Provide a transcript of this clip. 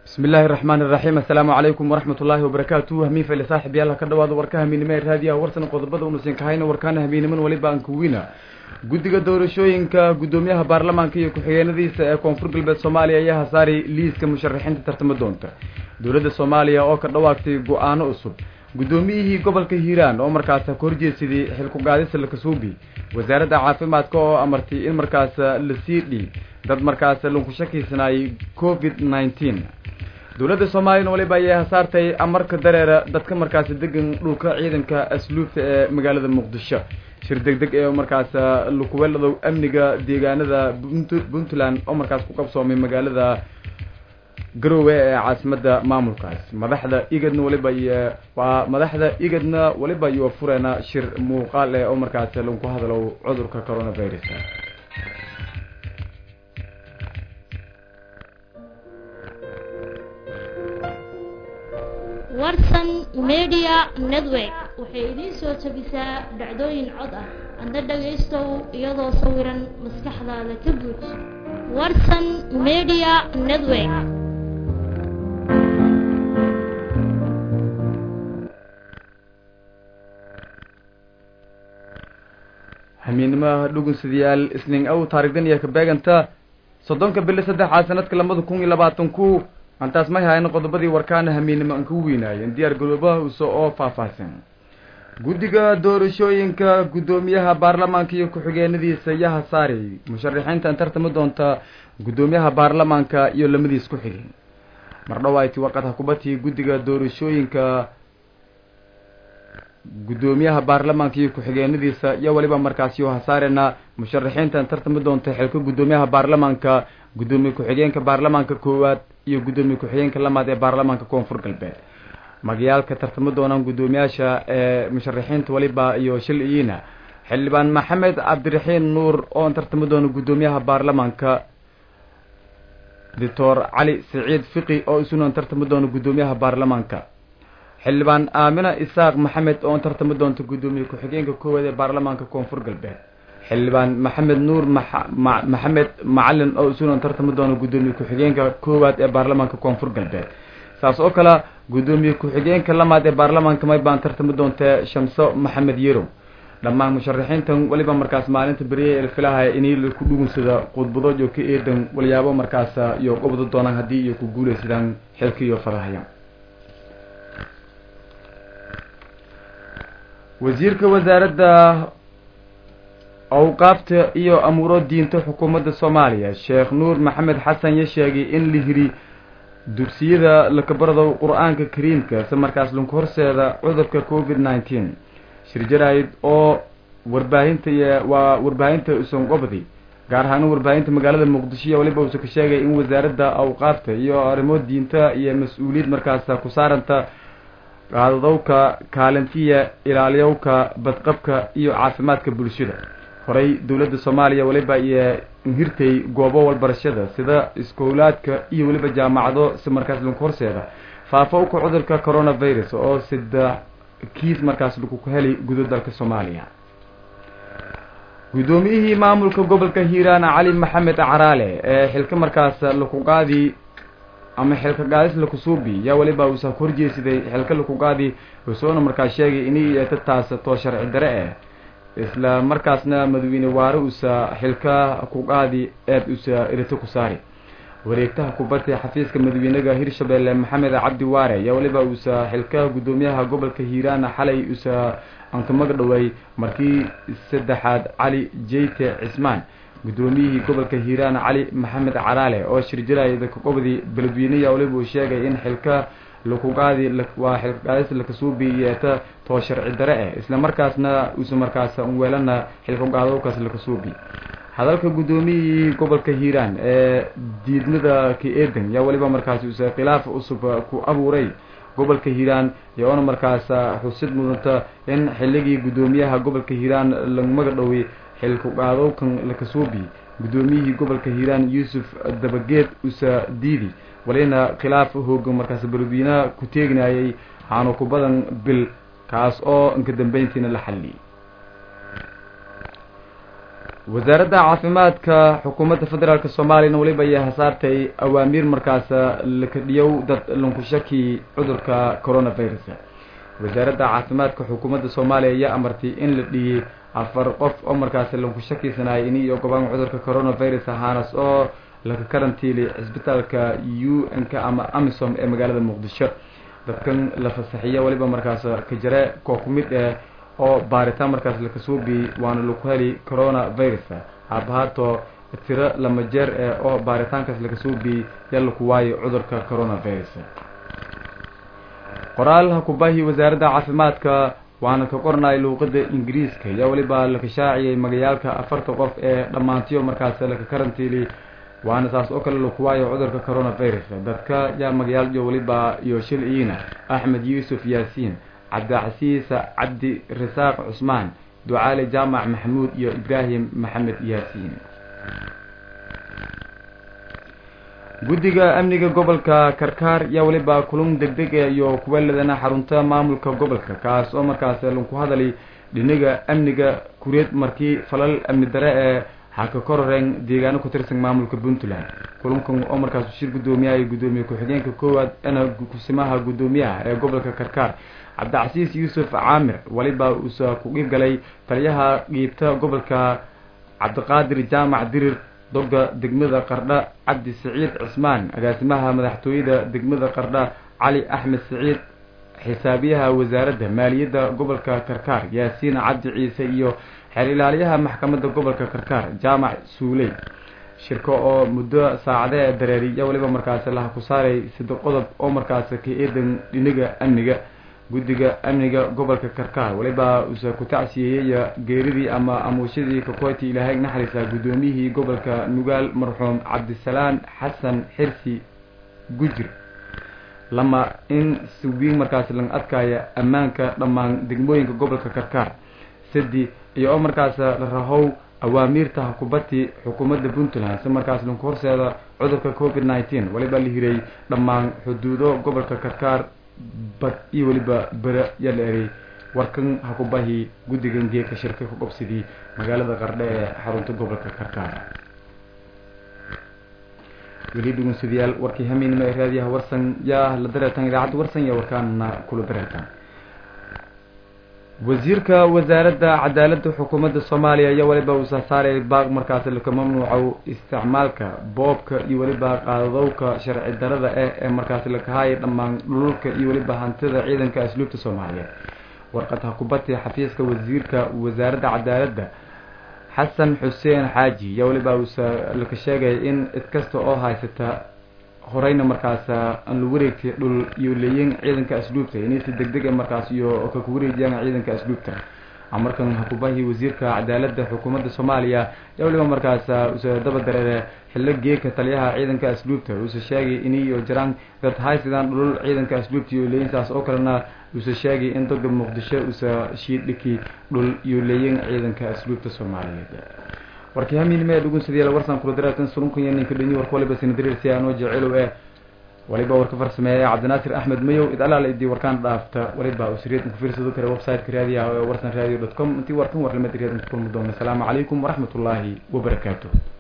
بسم الله الرحمن الرحيم السلام عليكم ورحمة الله وبركاته همين في صاحب يالله كدواد وركا همين ما هذه ورسنا قضبض ونسين كهينا وركانا همين من ولي بانكوينا guddiga doorashooyinka gudoomiyaha baarlamaanka iyo ku-xigeenadiisa ee koonfur galbeed Soomaaliya ayaa saaray liiska musharaxiinta tartama doonta dawladda Soomaaliya oo ka dhawaaqtay go'aano cusub gudoomiyihii gobolka Hiiraan oo markaas ka horjeesadii xilku qaadis la kasuubi wasaaradda caafimaadka oo amartay in markaas la siidhi dad markaas lagu shakiisanaay COVID-19 dawladda Soomaaliya waliba ayaa saartay amarka dareera dadka markaas degan dhulka ciidanka asluubta ee magaalada Muqdisho shir degdeg ee markaas lagu weelado amniga deegaanada Puntland oo markaas ku qabsoomay magaalada Garowe ee caasimadda maamulkaas madaxda igadna waliba iyo furana shir muuqaal oo markaas lagu hadlo cudurka coronavirus warsan media network waxay idin soo tabisaa dhacdooyin cod ah anda dhageysto iyadoo sawiran maskaxdaada ka buux warsan media network hameenima dhugunsidayaal isniin aw taariikhdan iyo ka beeganta 30 bil 3 sanadka 2020 antaas ma hayno qodobadii warkaana hameenima aan ku weynaayeen diyaar garoobaha oo faahfaahsan guddiga doorashooyinka gudoomiyaha baarlamaanka iyo ku-xigeenadiisa ayaa saaray musharaxiinta tartama doonta gudoomiyaha baarlamaanka iyo lamadiis ku xigeen mardhawayti waqta kubati guddiga doorashooyinka gudoomiyaha baarlamaanka iyo ku-xigeenadiisa iyo waliba markaas iyo hasaarena musharaxiinta tartama doonta xilka gudoomiyaha baarlamaanka gudoomiye ku-xigeenka baarlamaanka koowaad iyo gudoomiye ku-xigeenka lamaad ee baarlamaanka koonfur galbeed magayaalka tartama doonaan gudoomiyaasha ee musharaxiinta waliba iyo shiliyina xildhibaan maxamed cabdiraxiin nuur oo tartama doona gudoomiyaha baarlamaanka Dr. cali saciid fiqi oo isuna tartama doona gudoomiyaha baarlamaanka xildhibaan aamina isaaq maxamed oo tartama doonta gudoomiye ku-xigeenka koowaad ee baarlamaanka koonfur galbeed xildhibaan maxamed nuur maxamed macalin oo isuna tartama doona gudoomiye ku-xigeenka koowaad ee baarlamaanka koonfur galbeed saas oo kala gudoomiye ku-xigeenka lamaad ee baarlamaanka may baan tartama doonta shamso maxamed yero dhammaan musharaxiintan waliba markaas maalinta bariye ee filaha inay ku dhugunsada qodbado iyo ka eedan waliyaabo markaas iyo qobdo doonaan hadii iyo ku guuleysadaan xilka iyo faraha wasiirka wasaaradda awqaafta iyo amuuro diinta xukuumadda Soomaaliya Sheekh Nuur Maxamed Xasan ya sheegay in la hiri dugsiyada la kabarado Qur'aanka Kariimka si markaas lagu horseeda cudurka COVID-19 shirjarayd oo warbaahinta usan qobdi gaar ahaan warbaahinta magaalada Muqdisho waliba uu ka sheegay in wasaaradda awqaafta iyo arrimo diinta iyo mas'uuliyad markaas ku saaranta qaadadowka kaalintiya ilaaliyowka badqabka iyo caafimaadka bulshada horay dawladda Soomaaliya waliba iyo hirtay goobo walbarashada sida iskoolaadka iyo waliba jaamacado si markaas lagu horseeda faafowka cudurka coronavirus oo sida kiis markaas lagu helay gudaha dalka Soomaaliya gudoomiyihii maamulka gobolka Hiiraan Cali Maxamed Caraale ee xilka markaas lagu qaadi ama xilka qaadis la kusuubi yaa waliba uu soo horjeesiday xilka lagu qaadi wuxuuna markaas sheegay inay taas to sharci dare ah isla markaasna madaxweyne waare uu xilka ku qaadi u irito ku saari wareegtaha kubadda xafiiska madaxweynaha Hirshabeelle Maxamed Cabdi Waare yaa waliba uu xilka gudoomiyaha gobolka Hiiraan xalay uu anta magdhaway markii saddexaad Cali Jeyte Cismaan gudoomiyihii gobolka Hiiraan Cali Maxamed Caraale oo shirjiraayada ku qobdi balbiiniya waliba uu sheegay in xilka lagu qaadi waa xilka qaadis la kasuubiyay to sharci dare ah isla markaasna uu markaas weelana xilka qaadowkaas la kasuubi hadalka gudoomiyihii gobolka Hiiraan ee diidmada ka eedan yaa waliba markaas uu khilaaf cusub ku abuuray gobolka Hiiraan iyo markaas xusid mudanta in xilligii gudoomiyaha gobolka Hiiraan lagu magdhaway xilku qaadowkan la kasuubi gudoomiyihii gobolka Hiiraan Yuusuf Dabageed usa diidi walina khilaaf hoogan markaas balbiina ku teegnayay aanu ku badan bil kaas oo inka dambeyntiina la xalli wasaaradda caafimaadka xukuumadda federaalk soomaaliyana weliba ayaa hasaartay awaamiir markaas la kadhiyow dad lanku shaki cudurka coronavirus. wasaaradda caafimaadka xukuumadda soomaaliya ayaa amartay in la dhiyey 4 qof oo markaas lanku shakisanayay in iyo gobaan cudurka coronavirus ahaanas oo laga karantiilay cisbitaalka UN-ka ama Amisom ee magaalada Muqdisho. dadkan la fasaxiyo waliba markaas ka jira koox mid oo baaritaan markaas la kasuubi waana lagu heli coronavirus. habahaato tiro lama jeer oo baaritaankaas la kasuubi yalla ku waayo cudurka coronavirus. qoraal ku baahi wasaaradda caafimaadka waana ka qornay luqadda Ingiriiska yaa waliba la ka shaaciyay magaalka 4 qof ee dhamaantiyo markaas la ka karantiilay waana saas oo kale lagu waayo cudurka coronavirus. dadka yaa magaalada waliba iyo shiliina Axmed Yuusuf Yaasiin, Cabdicasiis Cabdi Risaaq Cusmaan, Ducaale Jaamac Maxamuud iyo Ibraahim Maxamed Yaasiin. guddiga amniga gobolka Karkaar yaa waliba kulan degdeg iyo kuweeladana xarunta maamulka gobolka kaas oo markaas lagu hadalay dhinaga amniga kureed markii falal amni dare ee haka kororeen deegaano ku tirsan maamulka Puntland. kulankan oo markaas shir gudoomiyaha gudoomiye ku-xigeenka koowaad ana kusimaha gudoomiyaha ee gobolka Karkaar Cabdicasiis Yuusuf Caamir waliba uu soo ku galay taliyaha qiibta gobolka Cabdiqaadir Jaamac Dirir, doga degmada Qardha Cabdi Saciid Cismaan, agaasimaha madaxtooyada degmada Qardha Cali Axmed Saciid, xisaabiyaha wasaaradda maaliyadda gobolka Karkaar Yaasiin Cabdi Ciise iyo xeer ilaaliyaha maxkamadda gobolka Karkaar Jaamac Suuley. shirko oo muddo saacade dareeriya waliba markaas la ku saaray 3 qodob oo markaas ka eedan dhinaga amniga. guddiga amniga gobolka Karkaar waliba uu ku tacsiyay geeridii ama amuushadii ka qoyti Ilaahay naxariista gudoomiyihii gobolka Nugaal marxuum Cabdisalaan Xasan Xirsi Gujir lama in suubiin markaas lan adkaaya ammaanka dhammaan degmooyinka gobolka Karkaar. sadii iyo markaas la rahow awaamiirta hukuumadda xukuumadda Puntland si markaas lagu horseedo cudurka COVID-19 waliba la hiray dhammaan xuduudo gobolka Karkaar bad iyo waliba bara yaleeray warkan hukuubahi guddigan geeka shirka ku qabsidii magaalada Qardha ee xarunta gobolka Karkaar. waliidun sidaal warkii hamiinima raadiyaha warsan yaa la dareetan idaacada warsan yaa warkaana kula dareetan. wasiirka wasaaradda cadaaladda xukuumadda Soomaaliya ayaa waliba uu saaray baaq markaas la mamnuuco isticmaalka boobka iyo waliba qaadowka sharci darrada ee markaas la kahay dhammaan dhulka iyo waliba hantida ciidanka asluubta Soomaaliya. warqadda kubadda xafiiska wasiirka wasaaradda cadaaladda Xasan Xuseen Xaaji yaa waliba uu la ka sheegay in iskasta oo haysata horeyna markaas aan lagu wareegtay dhul iyo leeyin ciidanka asluubta inay si degdeg ah markaas iyo ka ku wareejiyaan ciidanka asluubta. amarkan hukuumaha wasiirka cadaaladda xukuumadda Soomaaliya yaa waliba markaas uu daba dareeray xilligeeka taliyaha ciidanka asluubta uu sheegay in iyo jiraan dad haysadaan dhul ciidanka asluubta iyo leeyintaas oo kalena uu sheegay in dadka Muqdisho uu shiidhiki dhul iyo leeyin ciidanka asluubta Soomaaliyeed. warkii hamiinima dhugun sidii warsan kula dareetan surunkan ninka dhini warka waliba sinadirirsi aan jecelo waliba warka farsameeyay Cabdinaasir Axmed Mayow idalaal idii warkaan dhaafta waliba usriid ku fiirsado kare website-ka raadiyaha warsanradio.com intii warkan warlama diriyada ku kulmi doona. Assalaamu calaykum wa rahmatullaahi wa barakaatuh.